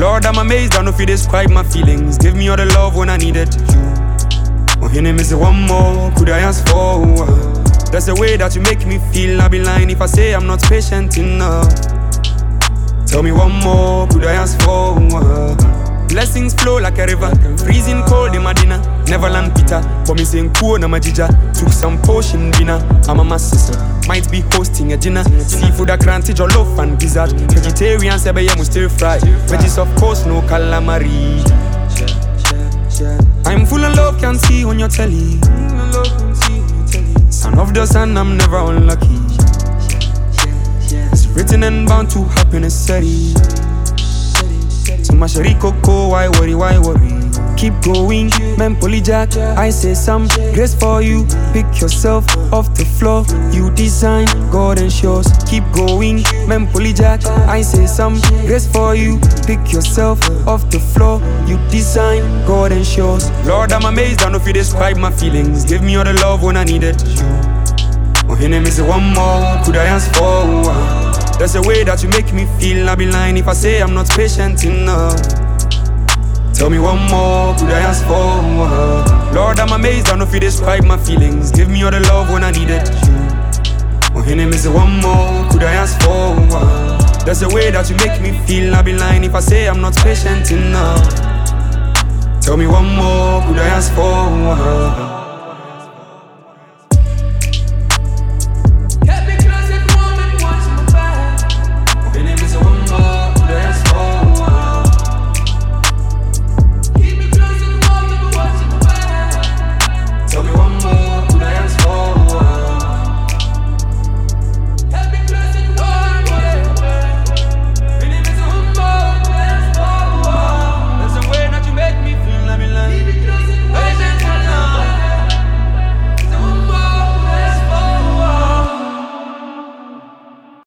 Lord, I'm amazed, I know if you describe my feelings. Give me all the love when I needed you. Oh, your name is one more, could I ask for? That's the way that you make me feel. I'll be lying if I say I'm not patient enough. Tell me one more, could I ask for? Blessings flow like a river, freezing cold in Medina. Neverland Peter, for me saying cool na majija. Took some potion dinner, I'm a sister. Might be hosting a dinner. Seafood a cranty, jollof and gizzard. Vegetarian sebe yemu stir fry. Veggies of course no calamari. I'm full of love, can't see on your telly. Son of the sun, I'm never unlucky. It's written and bound to happen, it's steady. So my shari coco, why worry, why worry? Keep going, man polyjack. I say some grace for you. Pick yourself off the floor. You design, God ensures. Keep going, man polyjack. I say some grace for you. Pick yourself off the floor. You design, God ensures. Lord, I'm amazed, I know if you describe my feelings. Give me all the love when I needed you. Oh, your name is one more, could I ask for? That's the way that you make me feel. I'll be lying if I say I'm not patient enough. Tell me one more, could I ask for? Lord, I'm amazed, I know if you describe my feelings. Give me all the love when I needed you. Oh, your name is one more, could I ask for? That's the way that you make me feel. I'll be lying if I say I'm not patient enough. Tell me one more, could I ask for?